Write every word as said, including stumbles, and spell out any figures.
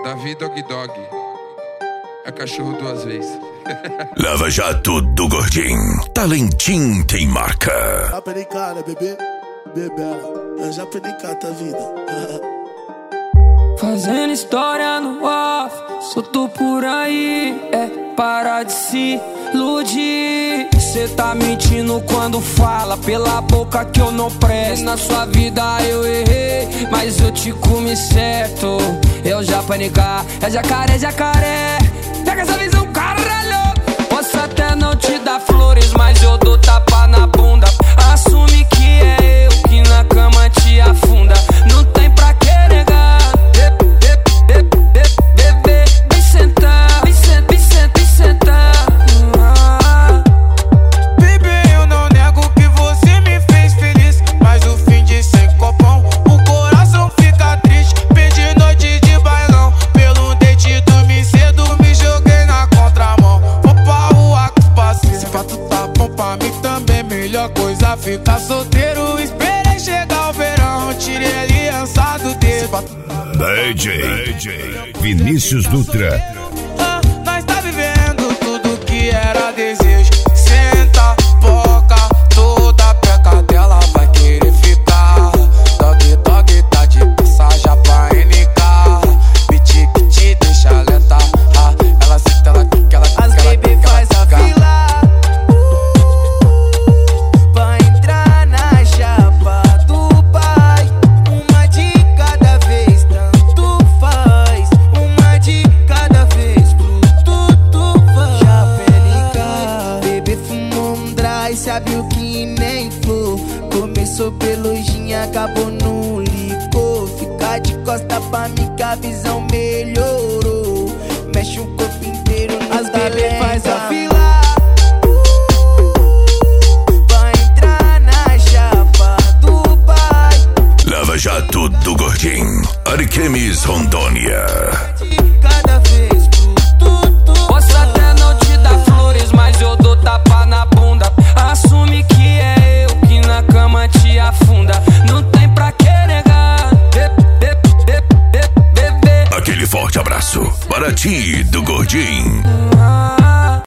Davi Dog Dog. É cachorro duas vezes. Lava Jato do Gordinho. Talentim tem marca. Já perei cara, bebê, bebê. Eu já perei cara, vida. Fazendo história no off, solto por aí. É parar de se iludir. Cê tá mentindo quando fala pela boca que eu não presto. Na sua vida eu errei, mas eu te comi certo. Eu já panicar, é jacaré, jacaré. Pega essa visão, caralho. Posso até não te dar flores, mas eu dou tapa na bunda. Assume que é eu que na cama te afunda. Não tem pra que negar. Bebê, vem sentar, vem sentar, vem sentar, vem sentar. Bebê, eu não nego que você me fez feliz, mas o fim de sem copão, o coração fica triste. Perdi noite de bailão, pelo date dormi cedo, me joguei na contramão. Vou pra rua com os passinhos, se fato tá bom pra mim também. Melhor coisa ficar solteiro, esperei chegar o verão, tirei a aliança do dedo. D J Vinícius Dutra. Ah, nós tá vivendo tudo que era desejo. Senta, boca, toda peca dela vai querer ficar. Dog, dog, tá de passagem pra N K. Beat que te deixa lenta. Ah, ela senta, ela quer, ela quer. As baby faz a fila pra entrar na chapa do pai. Uma de cada vez, tanto faz. Uma de cada vez, pro tudo faz. Já pelica, bebê fumou um dry, sabe o que nem flor. Começou pelo gin, acabou no licor. Fica de costa pra mim que a visão melhorou. Mexe o corpo inteiro no as bebê faz a fila pra entrar na chapa do pai. Lava Jato do Gordinho. Arquemes, Rondônia. De cada vez, pro tudo. Posso até não te dar flores, mas eu dou tapa na bunda. Assume que é eu que na cama te afunda. Não tem pra que negar. Bebê, Aquele forte abraço para ti do Gordinho.